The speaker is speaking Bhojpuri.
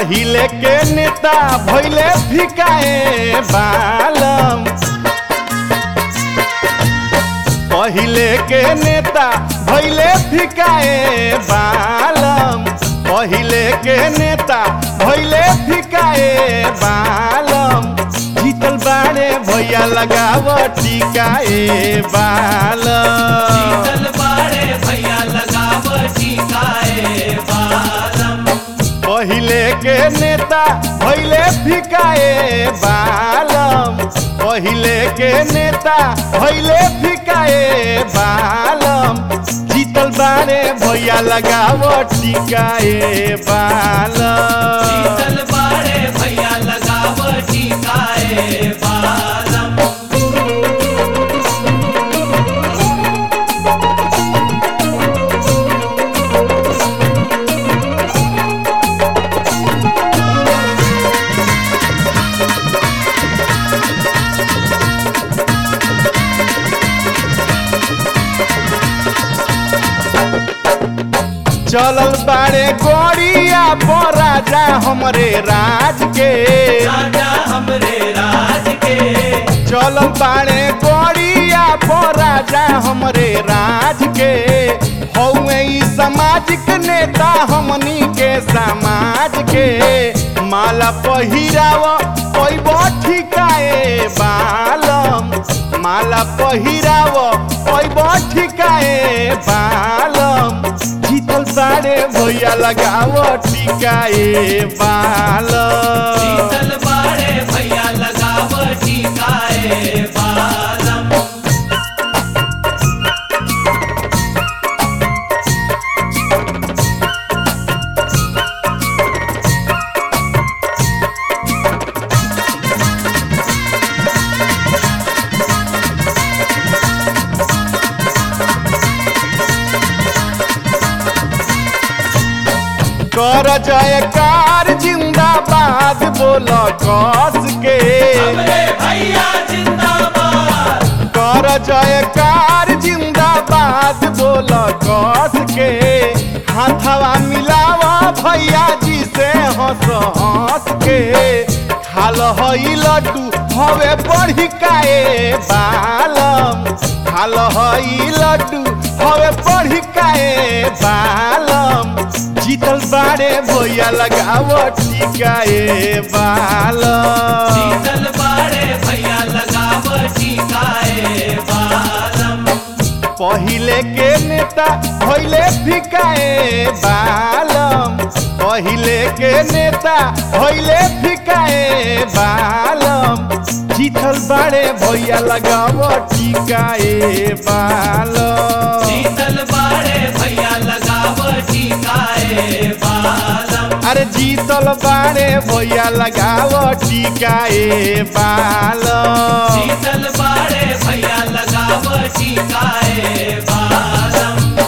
पहिले के नेता भइले फिकाए बालम पहिले के नेता भइले फिकाए बालम पहिले के नेता भइले फिकाए बालम जीतल बाड़े भैया लगाव टिकाए बालम जीतल बाड़े भैया लगाव टिकाए बालम पहिले के नेता भइले फिकाए बालम पहिले के नेता भइले फिकाए बालम जीतल बाड़े भैया लगाव टिकाए बालम जीतल बाड़े भैया लगाव टिकाए बालम चलल बाड़े गोरिया पर राजा हमरे राज के राजा हमरे राज के चलल बाड़े गोरिया पर राजा हमरे राज के हौवे ई सामाजिक नेता हमनी के समाज के माला पहिराव पैबो ठिकाए बालम माला पहिराव पैबो ठिकाए बालम जीतल बाड़े भैया लगाव टिकाए बालम जीतल बाड़े भैया लगाव टिकाए बालम कर जयकार जिंदाबाद बोल कस के हमरे भैया जिंदाबाद कर जयकार जिंदाबाद बोल कस के हाथवा मिलावा भैया जी से हंस हंस के खाल हई लड्डू हवे बढ़ी काए बालम खाल हई लड्डू हवे बढ़ी काए बालम जीतल बाड़े भैया लगाव टिकाए बालम जीतल बाड़े भैया लगाव टिकाए बालम पहिले के नेता भइले फिकाए बालम पहिले के नेता भइले फिकाए बालम जीतल बाड़े भैया लगाव टिकाए बालम जीतल बाड़े भैया लगाव टिकाए बालम अरे जीतल बाड़े भैया लगाव टिकाए बालम जीतल बाड़े भैया लगाव टिकाए बालम